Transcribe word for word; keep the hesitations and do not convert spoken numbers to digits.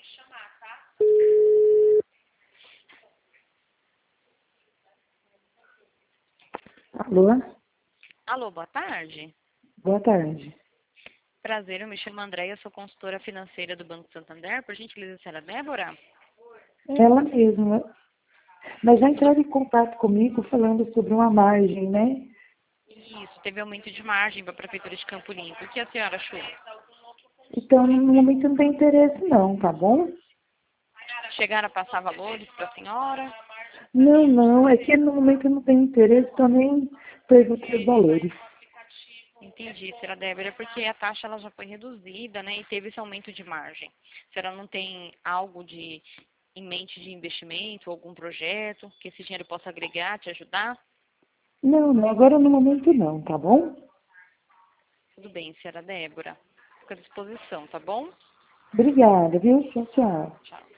Alô? Alô, boa tarde. Boa tarde. Prazer, eu me chamo Andréia, sou consultora financeira do Banco Santander. Por gentileza, a senhora Débora? Ela mesma. Mas já entraram em contato comigo falando sobre uma margem, né? Isso, teve aumento de margem para a Prefeitura de Campo Limpo. O que a senhora achou? Então, no momento não tem interesse não, tá bom? Chegaram a passar valores para a senhora? Não, não, é que no momento não tem interesse, então nem perguntei os valores. Entendi, senhora Débora, porque a taxa ela já foi reduzida, né, e teve esse aumento de margem. A senhora não tem algo de, em mente de investimento, algum projeto que esse dinheiro possa agregar, te ajudar? Não, não, agora no momento não, tá bom? Tudo bem, senhora Débora. Fico à disposição, tá bom? Obrigada, viu? Tchau, tchau. Tchau.